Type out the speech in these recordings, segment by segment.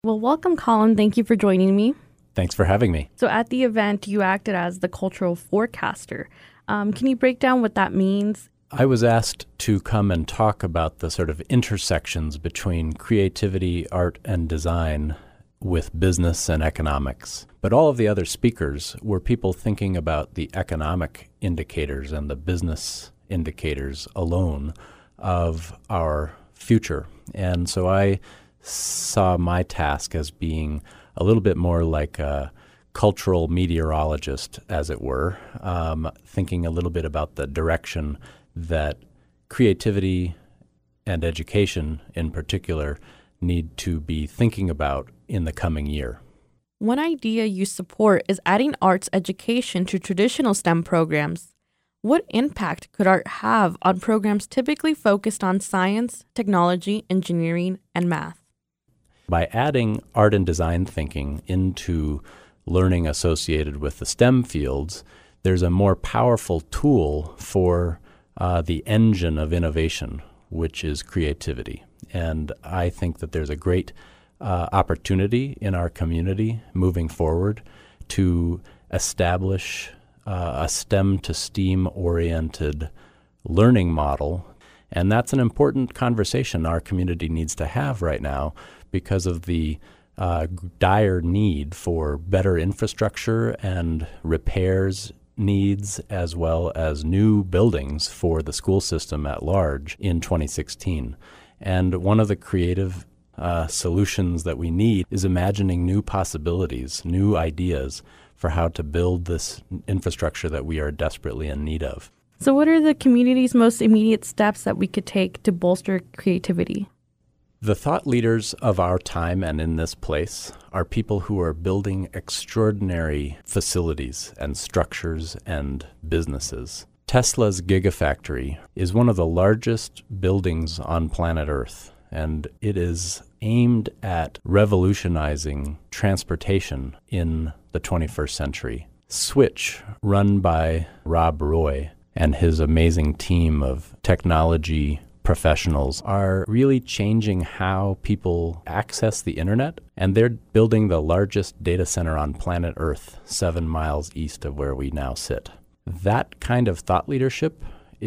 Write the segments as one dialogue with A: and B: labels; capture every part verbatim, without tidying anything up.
A: Well, welcome, Colin. Thank you for joining me.
B: Thanks for having me.
A: So at the event, you acted as the cultural forecaster. Um, can you break down what that means?
B: I was asked to come and talk about the sort of intersections between creativity, art, and design with business and economics. But all of the other speakers were people thinking about the economic indicators and the business indicators alone of our future. And so I saw my task as being a little bit more like a cultural meteorologist, as it were, um, thinking a little bit about the direction that creativity and education in particular need to be thinking about in the coming year.
A: One idea you support is adding arts education to traditional STEM programs. What impact could art have on programs typically focused on science, technology, engineering, and math?
B: By adding art and design thinking into learning associated with the STEM fields, there's a more powerful tool for uh, the engine of innovation, which is creativity. And I think that there's a great uh, opportunity in our community moving forward to establish uh, a STEM to STEAM oriented learning model. And that's an important conversation our community needs to have right now because of the uh, dire need for better infrastructure and repairs needs, as well as new buildings for the school system at large in twenty sixteen. And one of the creative uh, solutions that we need is imagining new possibilities, new ideas for how to build this infrastructure that we are desperately in need of.
A: So what are the community's most immediate steps that we could take to bolster creativity?
B: The thought leaders of our time and in this place are people who are building extraordinary facilities and structures and businesses. Tesla's Gigafactory is one of the largest buildings on planet Earth, and it is aimed at revolutionizing transportation in the twenty-first century. Switch, run by Rob Roy and his amazing team of technology professionals, are really changing how people access the internet, and they're building the largest data center on planet Earth, seven miles east of where we now sit. That kind of thought leadership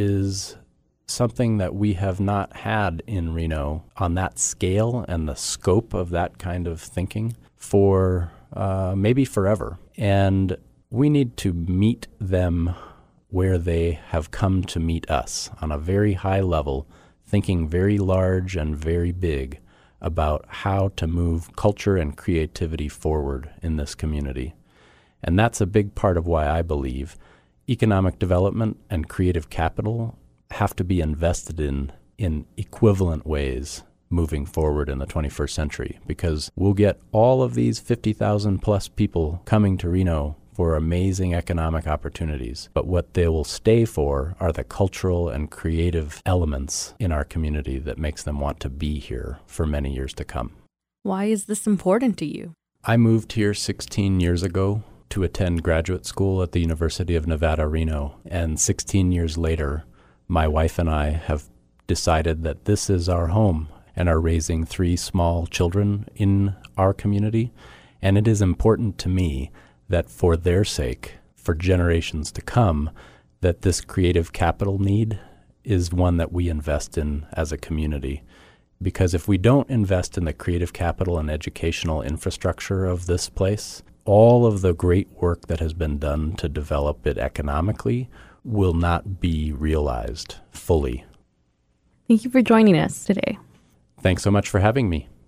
B: is something that we have not had in Reno on that scale and the scope of that kind of thinking for uh, maybe forever. And we need to meet them where they have come to meet us on a very high level, thinking very large and very big about how to move culture and creativity forward in this community. And that's a big part of why I believe economic development and creative capital have to be invested in in equivalent ways moving forward in the twenty-first century, because we'll get all of these fifty thousand plus people coming to Reno for amazing economic opportunities. But what they will stay for are the cultural and creative elements in our community that makes them want to be here for many years to come.
A: Why is this important to you?
B: I moved here sixteen years ago to attend graduate school at the University of Nevada, Reno. And sixteen years later, my wife and I have decided that this is our home and are raising three small children in our community. And it is important to me that for their sake, for generations to come, that this creative capital need is one that we invest in as a community. Because if we don't invest in the creative capital and educational infrastructure of this place, all of the great work that has been done to develop it economically will not be realized fully.
A: Thank you for joining us today.
B: Thanks so much for having me.